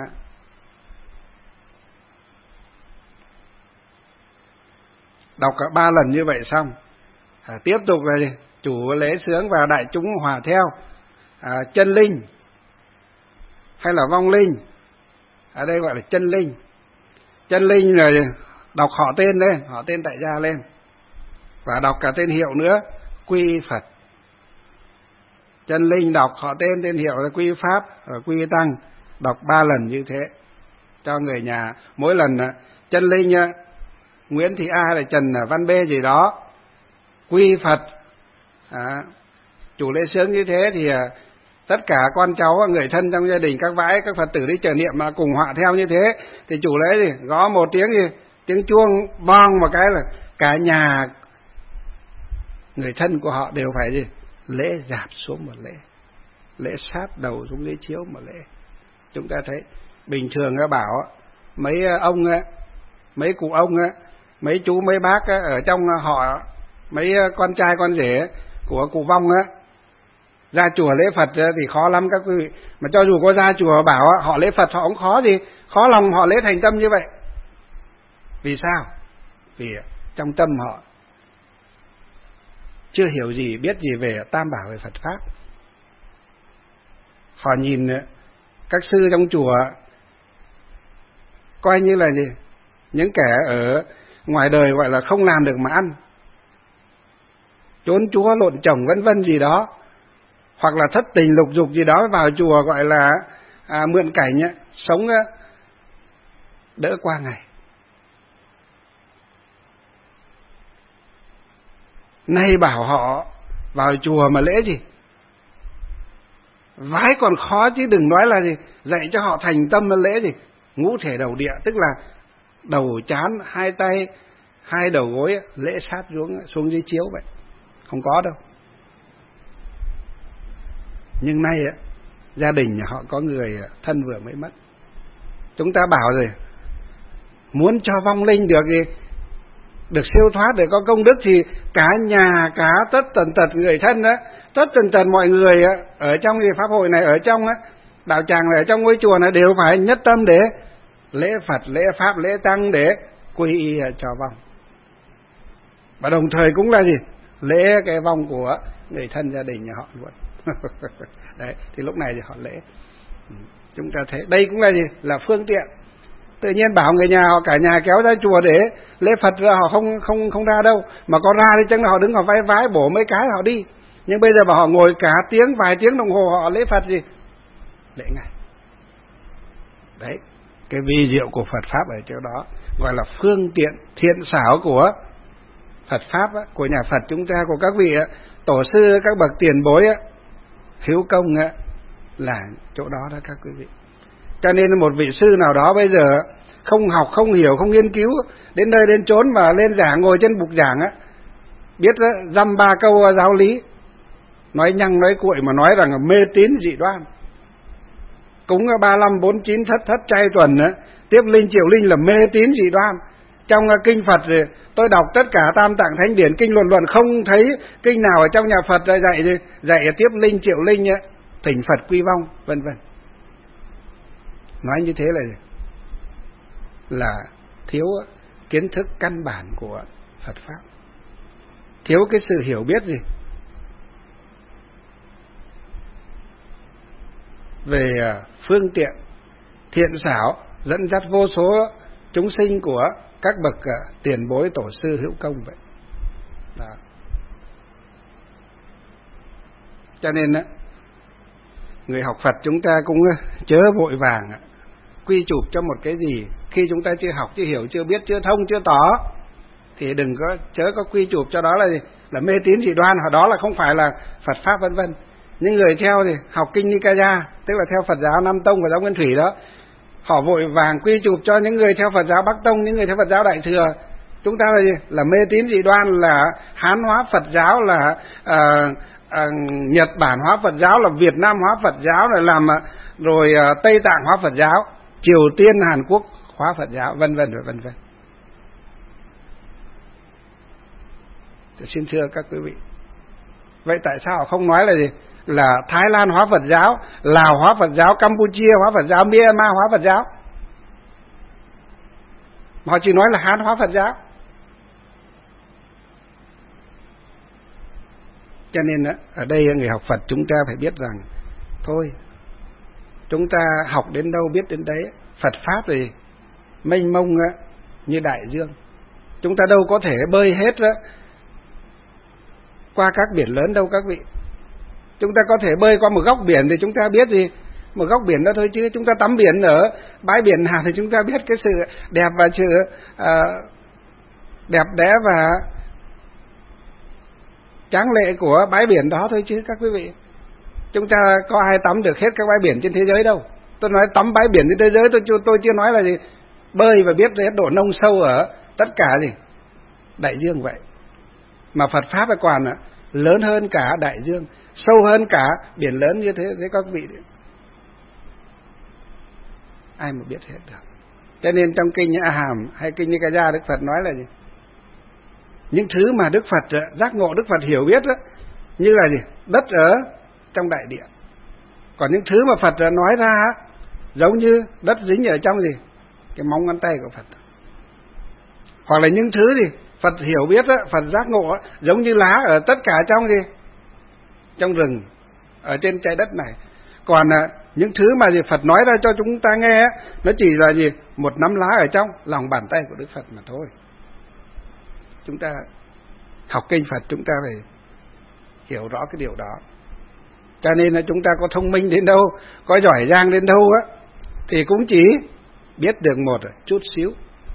Đọc cả ba lần như vậy xong, à, tiếp tục là chủ lễ sướng và đại chúng hòa theo. À, chân linh hay là vong linh, ở đây gọi là chân linh. Chân linh rồi đọc họ tên lên, họ tên tại gia lên, và đọc cả tên hiệu nữa, quy Phật. Chân linh đọc họ tên, tên hiệu là quy Pháp và quy Tăng, đọc ba lần như thế cho người nhà. Mỗi lần chân linh Nguyễn Thị A hay là Trần Văn B gì đó, quy Phật, à, chủ lễ sướng như thế thì tất cả con cháu, người thân trong gia đình, các vãi, các Phật tử đi chờ niệm mà cùng họa theo như thế, thì chủ lễ gì gõ một tiếng gì, tiếng chuông bong một cái là cả nhà người thân của họ đều phải gì lễ dạp xuống một lễ, lễ sát đầu xuống ghế chiếu một lễ. Chúng ta thấy bình thường bảo mấy ông mấy cụ ông mấy chú mấy bác á, ở trong họ, mấy con trai con rể của cụ Vong á, ra chùa lễ Phật thì khó lắm các quý vị. Mà cho dù có ra chùa bảo họ lễ Phật họ cũng khó gì, khó lòng họ lễ thành tâm như vậy. Vì sao? Vì trong tâm họ chưa hiểu gì, biết gì về Tam Bảo, về Phật Pháp. Họ nhìn các sư trong chùa coi như là gì? Những kẻ ở ngoài đời gọi là không làm được mà ăn, trốn chúa lộn chồng vân vân gì đó, hoặc là thất tình lục dục gì đó, vào chùa gọi là à, mượn cảnh ấy, sống đỡ qua ngày. Nay bảo họ vào chùa mà lễ gì? Vái còn khó chứ đừng nói là gì dạy cho họ thành tâm mà lễ gì? Ngũ thể đầu địa, tức là đầu trán, hai tay, hai đầu gối lễ sát xuống xuống dưới chiếu vậy. Không có đâu. Nhưng nay gia đình nhà họ có người thân vừa mới mất. Chúng ta bảo rồi, muốn cho vong linh được gì, được siêu thoát, để có công đức thì cả nhà, cả tất tần tật người thân đó, tất tần tật mọi người ở trong cái pháp hội này, ở trong đạo tràng này, ở trong ngôi chùa này đều phải nhất tâm để lễ Phật, lễ Pháp, lễ Tăng, để quy y cho vong. Và đồng thời cũng là gì? Lễ cái vong của người thân gia đình nhà họ luôn. Đấy, thì lúc này thì họ lễ. Chúng ta thấy đây cũng là gì? Là phương tiện. Tự nhiên bảo người nhà họ cả nhà kéo ra chùa để lễ Phật ra, họ không không không ra đâu. Mà có ra thì chẳng là họ đứng họ vái vái bổ mấy cái họ đi. Nhưng bây giờ bảo họ ngồi cả tiếng, vài tiếng đồng hồ họ lễ Phật gì? Lễ Ngài. Đấy, cái vi diệu của Phật Pháp ở chỗ đó, gọi là phương tiện thiện xảo của Phật Pháp, của nhà Phật chúng ta, của các vị tổ sư, các bậc tiền bối hữu công là chỗ đó đó các quý vị. Cho nên một vị sư nào đó bây giờ không học, không hiểu, không nghiên cứu, đến nơi đến chốn mà lên giảng, ngồi trên bục giảng á, biết dăm ba câu giáo lý, nói nhăng nói cuội mà nói rằng là mê tín dị đoan, cúng ba lăm bốn chín thất thất chay tuần á, tiếp linh triệu linh là mê tín dị đoan. Trong kinh Phật thì tôi đọc tất cả Tam Tạng Thánh Điển, kinh luận luận, không thấy kinh nào ở trong nhà Phật dạy dạy tiếp linh triệu linh á, thỉnh Phật quy vong vân vân. Nói như thế là là thiếu kiến thức căn bản của Phật Pháp, thiếu cái sự hiểu biết gì về phương tiện thiện xảo dẫn dắt vô số chúng sinh của các bậc tiền bối tổ sư hữu công vậy. Đó. Cho nên người học Phật chúng ta cũng chớ vội vàng quy chụp cho một cái gì khi chúng ta chưa học, chưa hiểu, chưa biết, chưa thông, chưa tỏ, thì đừng có chớ có quy chụp cho đó là gì? Là mê tín dị đoan, hoặc đó là không phải là Phật Pháp vân vân. Những người theo thì học kinh Nikaya, tức là theo Phật giáo Nam Tông và giáo Nguyên Thủy đó, họ vội vàng quy chụp cho những người theo Phật giáo Bắc Tông, những người theo Phật giáo Đại Thừa. Chúng ta là gì? Là mê tín dị đoan, là Hán hóa Phật giáo, là uh, uh, Nhật Bản hóa Phật giáo, là Việt Nam hóa Phật giáo, là làm uh, rồi uh, Tây Tạng hóa Phật giáo, Triều Tiên, Hàn Quốc hóa Phật giáo, vân vân và vân vân. Xin thưa các quý vị, vậy tại sao họ không nói là gì? Là Thái Lan hóa Phật giáo, Lào hóa Phật giáo, Campuchia hóa Phật giáo, Myanmar hóa Phật giáo, họ chỉ nói là Hán hóa Phật giáo. Cho nên ở đây người học Phật chúng ta phải biết rằng thôi, chúng ta học đến đâu biết đến đấy. Phật Pháp thì mênh mông như đại dương, chúng ta đâu có thể bơi hết qua các biển lớn đâu các vị. Chúng ta có thể bơi qua một góc biển thì chúng ta biết gì, một góc biển đó thôi, chứ chúng ta tắm biển ở bãi biển nào thì chúng ta biết cái sự đẹp và sự uh, đẹp đẽ và tráng lệ của bãi biển đó thôi chứ các quý vị. Chúng ta có ai tắm được hết các bãi biển trên thế giới đâu. Tôi nói tắm bãi biển trên thế giới, tôi, tôi chưa nói là gì bơi và biết hết độ nông sâu ở tất cả gì đại dương vậy. Mà Phật Pháp là còn lớn hơn cả đại dương, sâu hơn cả biển lớn như thế, thế các vị ai mà biết hết được. Cho nên trong kinh A Hàm hay kinh Nikaya, Đức Phật nói là gì? những thứ mà Đức Phật giác ngộ, Đức Phật hiểu biết đó, như là gì? Đất ở trong đại địa. Còn những thứ mà Phật nói ra giống như đất dính ở trong gì? Cái móng ngón tay của Phật. Hoặc là những thứ gì Phật hiểu biết đó, Phật giác ngộ đó, giống như lá ở tất cả trong gì? Trong rừng, ở trên trái đất này. Còn những thứ mà gì Phật nói ra cho chúng ta nghe, nó chỉ là gì? Một nắm lá ở trong lòng bàn tay của Đức Phật mà thôi. Chúng ta học kinh Phật, chúng ta phải hiểu rõ cái điều đó. Cho nên là chúng ta có thông minh đến đâu, có giỏi giang đến đâu á, thì cũng chỉ biết được một chút xíu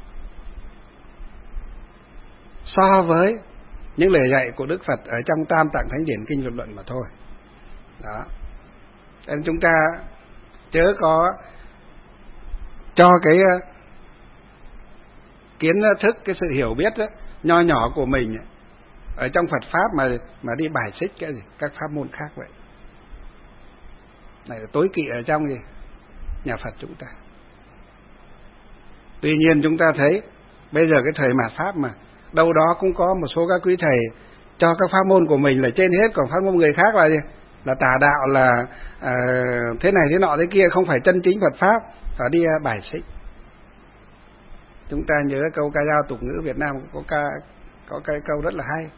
so với những lời dạy của Đức Phật ở trong Tam Tạng Thánh Điển Kinh Luật Luận mà thôi. Đó. Nên chúng ta chớ có cho cái kiến thức, cái sự hiểu biết đó, nho nhỏ của mình ở trong Phật pháp mà mà đi bài xích cái gì các pháp môn khác vậy. Này là tối kỵ ở trong gì nhà Phật chúng ta. Tuy nhiên chúng ta thấy bây giờ cái thời mạt pháp mà đâu đó cũng có một số các quý thầy cho các pháp môn của mình là trên hết, còn pháp môn người khác là gì? Là tà đạo, là à, thế này thế nọ thế kia, không phải chân chính Phật pháp, và đi bài xích. Chúng ta nhớ câu ca dao tục ngữ Việt Nam có ca có cái câu rất là hay: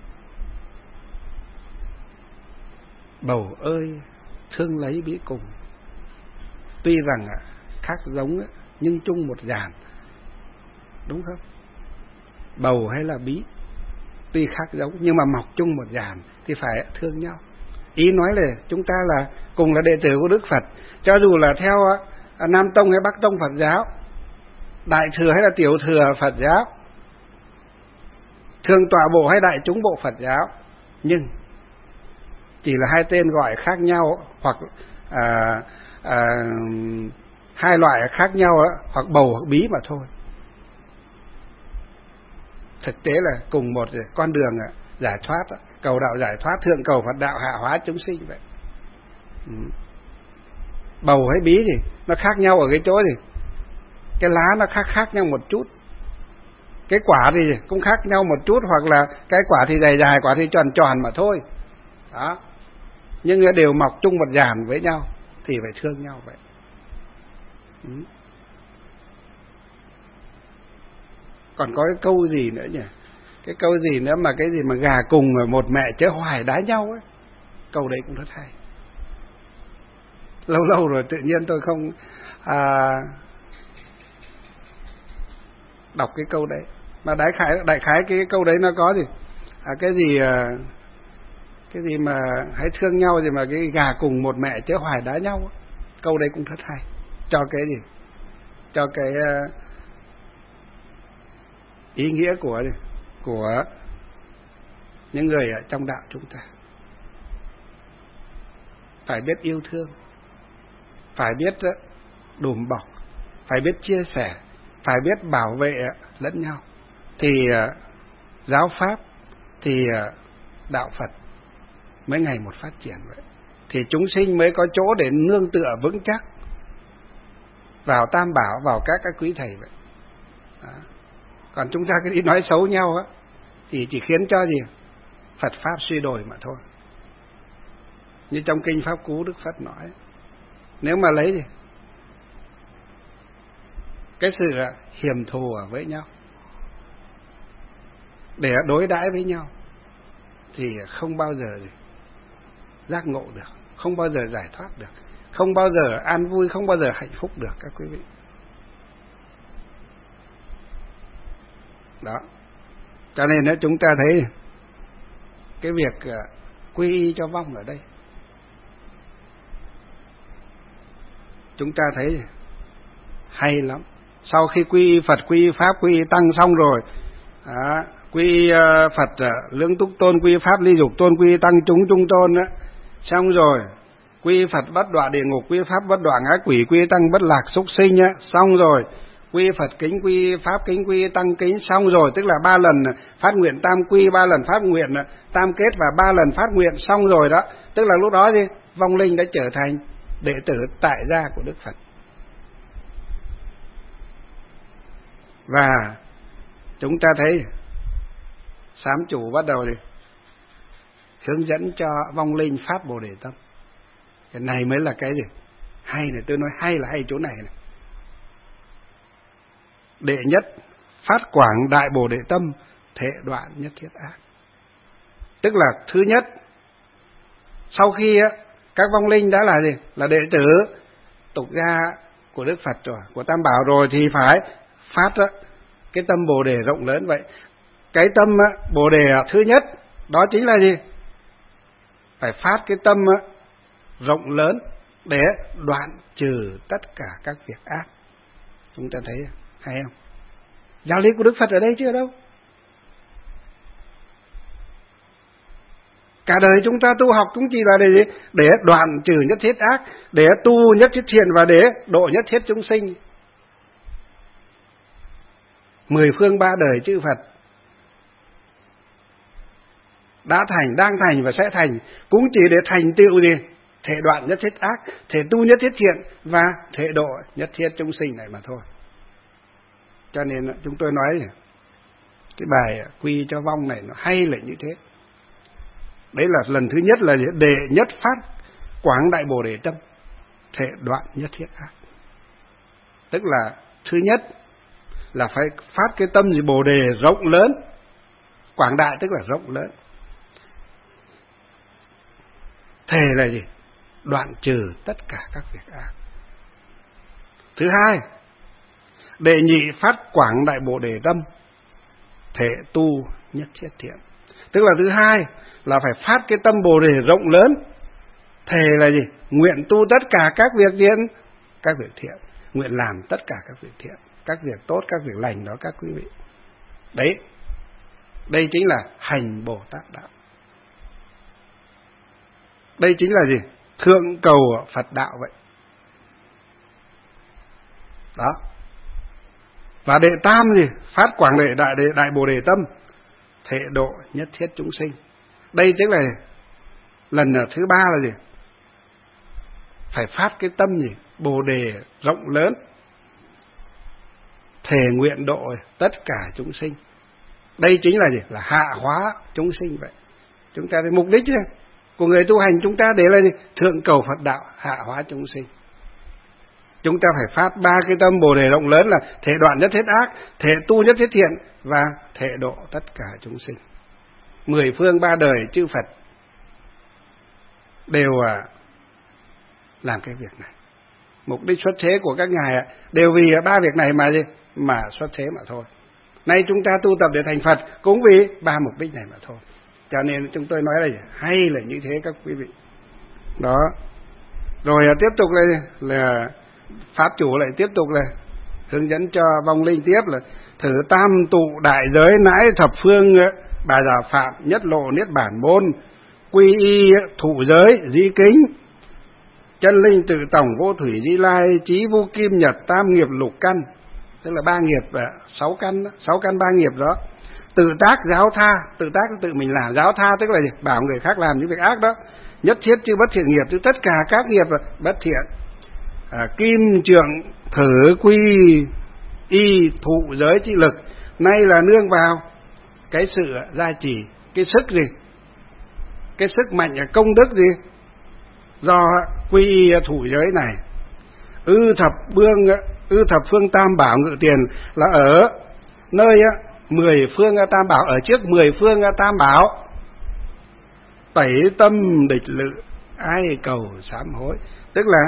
bầu ơi thương lấy bí cùng, tuy rằng khác giống nhưng chung một dàn. Đúng không? Bầu hay là bí tuy khác giống nhưng mà mọc chung một dàn thì phải thương nhau. Ý nói là chúng ta là cùng là đệ tử của Đức Phật, cho dù là theo Nam Tông hay Bắc Tông Phật giáo, Đại thừa hay là Tiểu thừa Phật giáo, Thường tọa bộ hay Đại chúng bộ Phật giáo, nhưng chỉ là hai tên gọi khác nhau, hoặc à, à, hai loại khác nhau, hoặc bầu hoặc bí mà thôi. Thực tế là cùng một con đường giải thoát, cầu đạo giải thoát, thượng cầu Phật đạo, hạ hóa chúng sinh vậy. Ừ. Bầu hay bí thì nó khác nhau ở cái chỗ gì? Cái lá nó khác khác nhau một chút, cái quả thì cũng khác nhau một chút, hoặc là cái quả thì dài dài, quả thì tròn tròn mà thôi. Đó. Nhưng đều mọc chung một dàn với nhau thì phải thương nhau vậy. Ừ. Còn có cái câu gì nữa nhỉ? Cái câu gì nữa mà cái gì mà gà cùng một mẹ chớ hoài đá nhau ấy. Câu đấy cũng rất hay. Lâu lâu rồi tự nhiên tôi không à, đọc cái câu đấy. Mà đại khái đại khái cái câu đấy nó có gì? À, cái gì à, cái gì mà hãy thương nhau, gì mà cái gà cùng một mẹ chớ hoài đá nhau ấy. Câu đấy cũng rất hay. Cho cái gì? Cho cái uh, ý nghĩa của của những người ở trong đạo chúng ta. Phải biết yêu thương, phải biết đùm bọc, phải biết chia sẻ, phải biết bảo vệ lẫn nhau, thì giáo pháp, thì đạo Phật mới ngày một phát triển vậy. Thì chúng sinh mới có chỗ để nương tựa vững chắc vào Tam Bảo, vào các các quý thầy vậy. Đó. Còn chúng ta cứ đi nói xấu nhau á, thì chỉ khiến cho gì? Phật pháp suy đồi mà thôi. Như trong kinh Pháp Cú Đức Phật nói, nếu mà lấy gì? Cái sự hiềm thù với nhau để đối đãi với nhau thì không bao giờ gì giác ngộ được, không bao giờ giải thoát được, không bao giờ an vui, không bao giờ hạnh phúc được các quý vị. Đó. Cho nên nếu chúng ta thấy cái việc quy y cho vong ở đây, chúng ta thấy hay lắm. Sau khi quy y Phật, quy y Pháp, quy y Tăng xong rồi, đó, quy y Phật Lưỡng Túc Tôn, quy y Pháp Ly Dục Tôn, quy y Tăng Chúng Trung Tôn đó, xong rồi quy y Phật bất đọa địa ngục, quy y Pháp bất đọa ngã quỷ, quy y Tăng bất lạc súc sinh nhá, xong rồi quy Phật kính, quy Pháp kính, quy Tăng kính, xong rồi, tức là ba lần phát nguyện tam quy, ba lần phát nguyện tam kết và ba lần phát nguyện xong rồi đó, tức là lúc đó thì vong linh đã trở thành đệ tử tại gia của Đức Phật. Và chúng ta thấy sám chủ bắt đầu thì hướng dẫn cho vong linh phát Bồ Đề tâm. Cái này mới là cái gì hay này, tôi nói hay là hay chỗ này này. Đệ nhất, phát quảng đại Bồ Đề tâm, thể đoạn nhất thiết ác. Tức là thứ nhất, sau khi các vong linh đã là gì, là đệ tử tục gia của Đức Phật rồi, của Tam Bảo rồi, thì phải phát cái tâm Bồ Đề rộng lớn vậy. Cái tâm Bồ Đề thứ nhất đó chính là gì? Phải phát cái tâm rộng lớn để đoạn trừ tất cả các việc ác. Chúng ta thấy hay không? Giáo lý của Đức Phật ở đây chưa đâu. Cả đời chúng ta tu học cũng chỉ là để gì? Để đoạn trừ nhất thiết ác, để tu nhất thiết thiện và để độ nhất thiết chúng sinh. Mười phương ba đời chư Phật đã thành, đang thành và sẽ thành cũng chỉ để thành tựu gì? Thể đoạn nhất thiết ác, thể tu nhất thiết thiện và thể độ nhất thiết chúng sinh này mà thôi. Cho nên chúng tôi nói cái bài quy cho vong này nó hay là như thế. Đấy là lần thứ nhất là đệ nhất phát quảng đại Bồ Đề tâm, thể đoạn nhất thiết ác. Tức là thứ nhất là phải phát cái tâm gì Bồ Đề rộng lớn. Quảng đại tức là rộng lớn. Thể là gì? Đoạn trừ tất cả các việc ác. Thứ hai, đệ nhị phát quảng đại Bồ Đề tâm, thể tu nhất thiết thiện. Tức là thứ hai là phải phát cái tâm Bồ Đề rộng lớn. Thề là gì? Nguyện tu tất cả các việc thiện, các việc thiện, nguyện làm tất cả các việc thiện, các việc tốt, các việc lành đó các quý vị. Đấy, đây chính là hành Bồ Tát đạo. Đây chính là gì? Thượng cầu Phật đạo vậy. Đó. Và đệ tam gì? Phát quảng đệ đại đệ đại Bồ Đề tâm, thể độ nhất thiết chúng sinh. Đây tức là lần thứ ba là gì? Phải phát cái tâm gì? Bồ Đề rộng lớn, thể nguyện độ tất cả chúng sinh. Đây chính là gì? Là hạ hóa chúng sinh vậy. Chúng ta thì mục đích chứ, của người tu hành chúng ta để là gì? Thượng cầu Phật đạo, hạ hóa chúng sinh. Chúng ta phải phát ba cái tâm Bồ Đề rộng lớn là thể đoạn nhất thiết ác, thể tu nhất thiết thiện và thể độ tất cả chúng sinh. Mười phương ba đời chư Phật đều làm cái việc này. Mục đích xuất thế của các ngài đều vì ba việc này mà gì? Mà xuất thế mà thôi. Nay chúng ta tu tập để thành Phật cũng vì ba mục đích này mà thôi. Cho nên chúng tôi nói là hay là như thế các quý vị. Đó. Rồi tiếp tục là, là Pháp chủ lại tiếp tục là hướng dẫn cho vong linh tiếp là thử tam tụ đại giới nãi thập phương bà già phạm nhất lộ niết bản môn quy y thụ giới di kính chân linh tự tổng vô thủy di lai trí vô kim nhật tam nghiệp lục căn, tức là ba nghiệp sáu căn sáu căn ba nghiệp đó. Tự tác giáo tha, tự tác tự mình làm, giáo tha tức là gì? Bảo người khác làm những việc ác đó. Nhất thiết chứ bất thiện nghiệp, chứ tất cả các nghiệp là bất thiện. À, kim trượng thử quy y thụ giới trí lực, nay là nương vào cái sự gia trì, cái sức gì? Cái sức mạnh công đức gì? Do quy y thụ giới này. Ư thập bương, ư thập phương tam bảo ngự tiền là ở nơi mười phương tam bảo, ở trước mười phương tam bảo. Tẩy tâm địch lự, ai cầu sám hối, tức là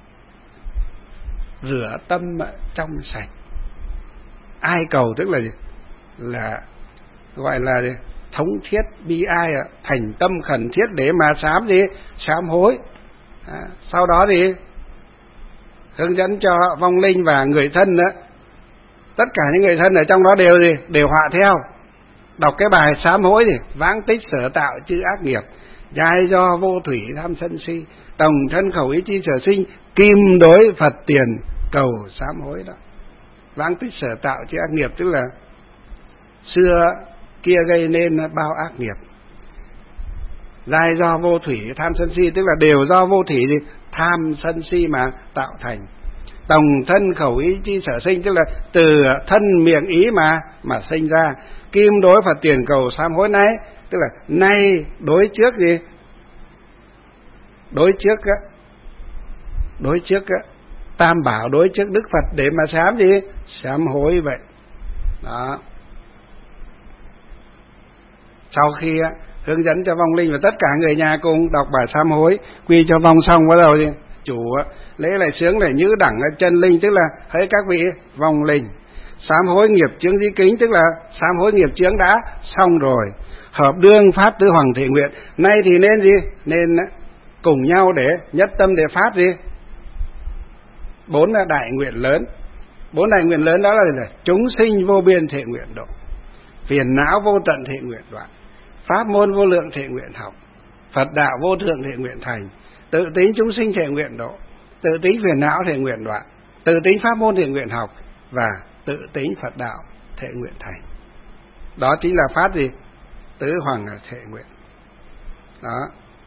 rửa tâm trong sạch. Ai cầu tức là gì? Là gọi là gì? Thống thiết bi ai, thành tâm khẩn thiết để mà sám gì? Sám hối. À, sau đó thì hướng dẫn cho vong linh và người thân nữa. Tất cả những người thân ở trong đó đều gì? Đều họa theo. Đọc cái bài sám hối thì vãng tích sở tạo chư ác nghiệp, giai do vô thủy tham sân si, tổng thân khẩu ý chi sở sinh, kim đối Phật tiền cầu sám hối đó. Vãng tích sở tạo chư ác nghiệp tức là xưa kia gây nên bao ác nghiệp. Giai do vô thủy tham sân si tức là đều do vô thủy gì? Tham sân si mà tạo thành. Tổng thân khẩu ý chi sở sinh, tức là từ thân miệng ý mà mà sinh ra. Kim đối Phật tiền cầu sám hối này, tức là nay đối trước gì? Đối trước á, đối trước á, Tam bảo đối trước Đức Phật để mà sám gì? Sám hối vậy. Đó. Sau khi á, hướng dẫn cho vong linh và tất cả người nhà cùng đọc bài sám hối, quy cho vong xong, bắt đầu gì? Chủ á, lễ lại sướng lại nhữ đẳng chân linh, tức là hỡi các vị vong linh, sám hối nghiệp chướng di kính, tức là sám hối nghiệp chướng đã xong rồi, hợp đương phát tứ hoàng thể nguyện. Nay thì nên gì? Nên cùng nhau để nhất tâm để phát gì? Bốn là đại nguyện lớn. Bốn đại nguyện lớn đó là, là chúng sinh vô biên thể nguyện độ, phiền não vô tận thể nguyện đoạn, pháp môn vô lượng thể nguyện học, Phật đạo vô thượng thể nguyện thành, tự tính chúng sinh thể nguyện độ, tự tính phiền não thể nguyện đoạn, tự tính pháp môn thể nguyện học và tự tính Phật đạo thể nguyện thành. Đó chính là phát gì? Tứ hoàng thể nguyện. Đó.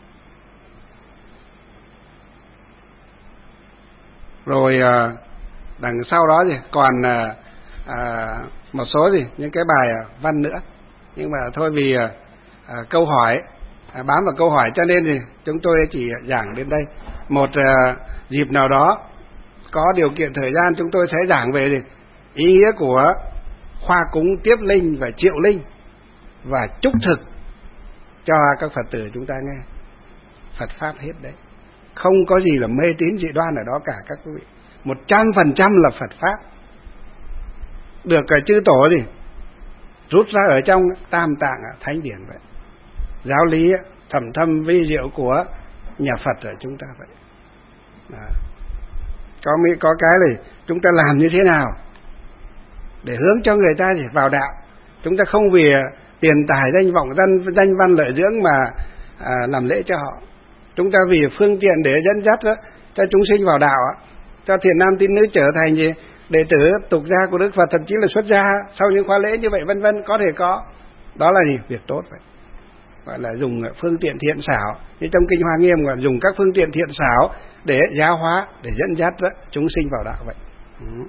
Rồi đằng sau đó gì còn à, một số gì những cái bài văn nữa, nhưng mà thôi vì à, câu hỏi à, bám vào câu hỏi cho nên thì chúng tôi chỉ giảng đến đây. Một à, dịp nào đó có điều kiện thời gian, chúng tôi sẽ giảng về gì? Ý nghĩa của khoa cúng tiếp linh và triệu linh và chúc thực cho các Phật tử chúng ta nghe. Phật pháp hết đấy, không có gì là mê tín dị đoan ở đó cả các quý vị. Một trăm phần trăm là Phật pháp, được cái chư tổ gì rút ra ở trong Tam Tạng Thánh Điển vậy. Giáo lý thầm thâm vi diệu của nhà Phật ở chúng ta vậy. Đó. Có mấy có cái này chúng ta làm như thế nào để hướng cho người ta thì vào đạo. Chúng ta không vì tiền tài danh vọng danh danh văn lợi dưỡng mà à, làm lễ cho họ. Chúng ta vì phương tiện để dẫn dắt đó, cho chúng sinh vào đạo, cho thiện nam tín nữ trở thành gì? Đệ tử tục gia của Đức Phật, thậm chí là xuất gia sau những khóa lễ như vậy vân vân, có thể có. Đó là gì? Việc tốt vậy. Gọi là dùng phương tiện thiện xảo. Như trong Kinh Hoa Nghiêm gọi dùng các phương tiện thiện xảo để giáo hóa, để dẫn dắt đó, chúng sinh vào đạo vậy. Ừ.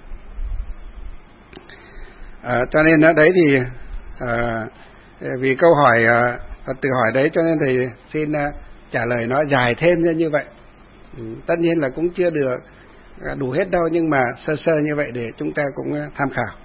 À, cho nên đó, đấy thì à, vì câu hỏi à, Phật tử hỏi đấy, cho nên thầy xin à, trả lời nó dài thêm ra như vậy. Ừ, tất nhiên là cũng chưa được đủ hết đâu, nhưng mà sơ sơ như vậy để chúng ta cũng tham khảo.